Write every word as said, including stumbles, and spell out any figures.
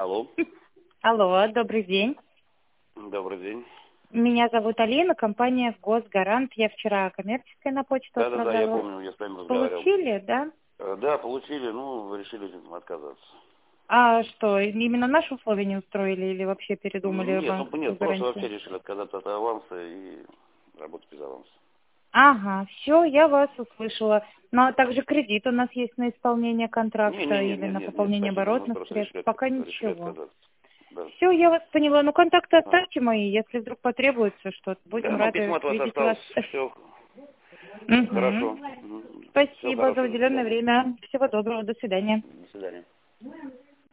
Алло. Алло, добрый день. Добрый день. Меня зовут Алина, компания Госгарант. Я вчера коммерческая на почту Да, да, да, я отправляла. помню, я с вами разговаривал. Получили, да? Э, Да, получили, ну, вы решили отказаться. А что, именно наши условия не устроили или вообще передумали Нет, ну банковскую нет, просто вообще гарантию? решили отказаться от аванса и работать без аванса. Ага, все, я вас услышала. Ну а также кредит у нас есть на исполнение Не, не, контракта нет, или нет, на нет, нет, пополнение спасибо, мы оборотных просто средств. решили, Пока от- решили ничего. отказаться. Да. Все, я вас поняла. Ну контакты А. оставьте мои, если вдруг потребуется что-то. Да, Будем ну, рады письмо от вас видеть вас. осталось, все хорошо. Мгм. Мгм. Всего Спасибо за хорошего, до уделенное свидания. время. Всего доброго. До свидания. До свидания.